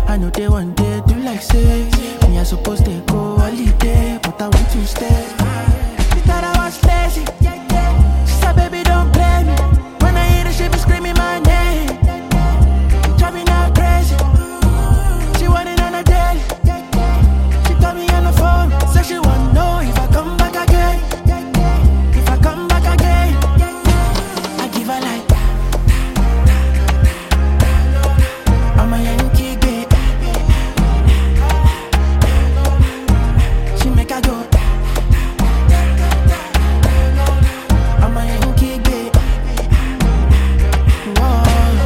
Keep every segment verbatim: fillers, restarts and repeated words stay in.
I know they one day do like say me I supposed to go holiday, but I want to stay. She thought I was lazy. She said, baby, don't blame me. When I hear her, she be screaming my name. Drive me now crazy. She want it on a daily. She got me on the phone. Said she want to know if I come back again. If I come back again, I give her like I'm a Yankee babe. She make her go. I'm a Yankee babe. Whoa.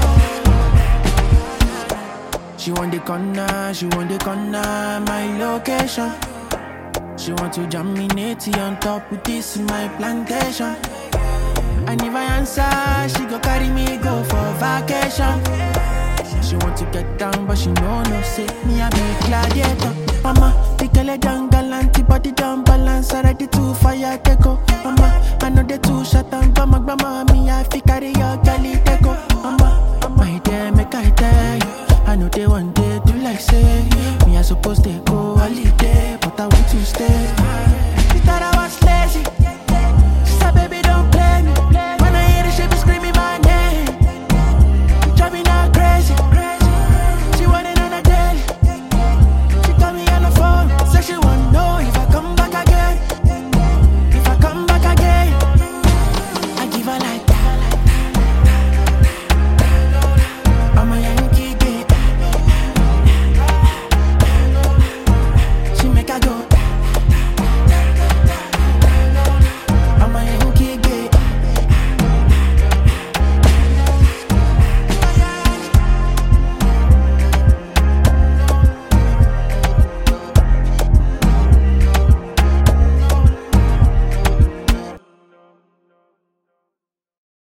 She want the corner, she want the corner, my location. She want to jam me natty on top with this in my plantation. And if I answer, she go carry me go for vacation. She want to get down, but she know no say me a big gladiator. Mama, the girl a jungle antibody down balance, already too fire teko. Mama, I know they too shut down, but my grandma me I fi carry your galley teko. Mama, my dear, make I tell you, I know they one day do like say me I supposed to go holiday, but I want to stay. She thought I was late.